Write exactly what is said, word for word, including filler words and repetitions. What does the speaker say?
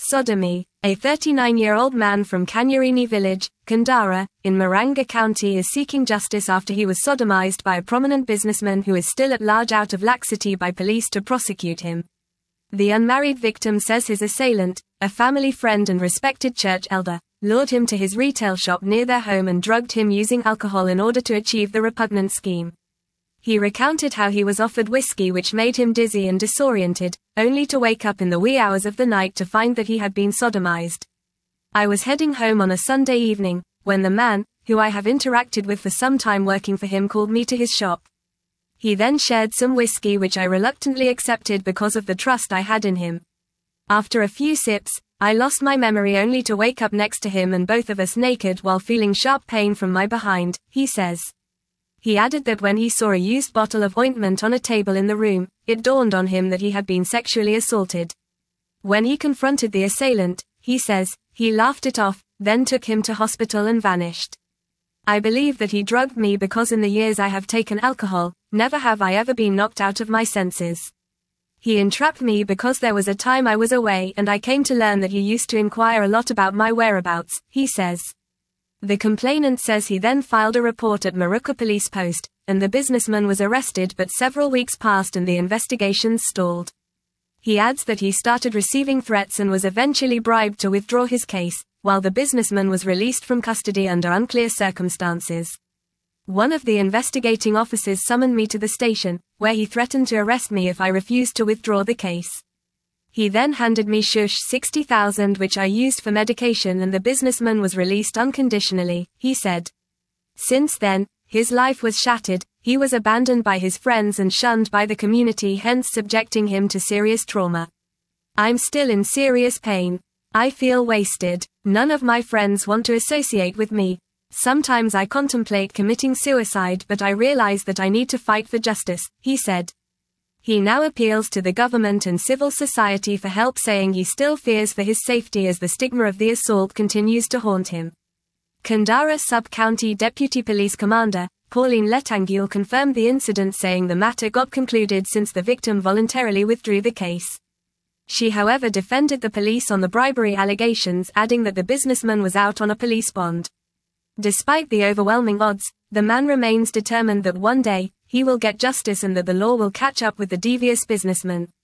Sodomy. A thirty-nine-year-old man from Kanyarini village, Kandara, in Moranga County is seeking justice after he was sodomized by a prominent businessman who is still at large out of laxity by police to prosecute him. The unmarried victim says his assailant, a family friend and respected church elder, lured him to his retail shop near their home and drugged him using alcohol in order to achieve the repugnant scheme. He recounted how he was offered whiskey which made him dizzy and disoriented, only to wake up in the wee hours of the night to find that he had been sodomized. I was heading home on a Sunday evening, when the man, who I have interacted with for some time working for him, called me to his shop. He then shared some whiskey which I reluctantly accepted because of the trust I had in him. After a few sips, I lost my memory only to wake up next to him and both of us naked while feeling sharp pain from my behind, he says. He added that when he saw a used bottle of ointment on a table in the room, it dawned on him that he had been sexually assaulted. When he confronted the assailant, he says, he laughed it off, then took him to hospital and vanished. I believe that he drugged me because in the years I have taken alcohol, never have I ever been knocked out of my senses. He entrapped me because there was a time I was away and I came to learn that he used to inquire a lot about my whereabouts, he says. The complainant says he then filed a report at Maruka Police Post, and the businessman was arrested, but several weeks passed and the investigations stalled. He adds that he started receiving threats and was eventually bribed to withdraw his case, while the businessman was released from custody under unclear circumstances. One of the investigating officers summoned me to the station, where he threatened to arrest me if I refused to withdraw the case. He then handed me shush sixty thousand which I used for medication and the businessman was released unconditionally, he said. Since then, his life was shattered, he was abandoned by his friends and shunned by the community, hence subjecting him to serious trauma. I'm still in serious pain. I feel wasted. None of my friends want to associate with me. Sometimes I contemplate committing suicide, but I realize that I need to fight for justice, he said. He now appeals to the government and civil society for help, saying he still fears for his safety as the stigma of the assault continues to haunt him. Kandara Sub-County Deputy Police Commander, Pauline Letangule, confirmed the incident, saying the matter got concluded since the victim voluntarily withdrew the case. She however defended the police on the bribery allegations, adding that the businessman was out on a police bond. Despite the overwhelming odds, the man remains determined that one day, he will get justice and that the law will catch up with the devious businessman.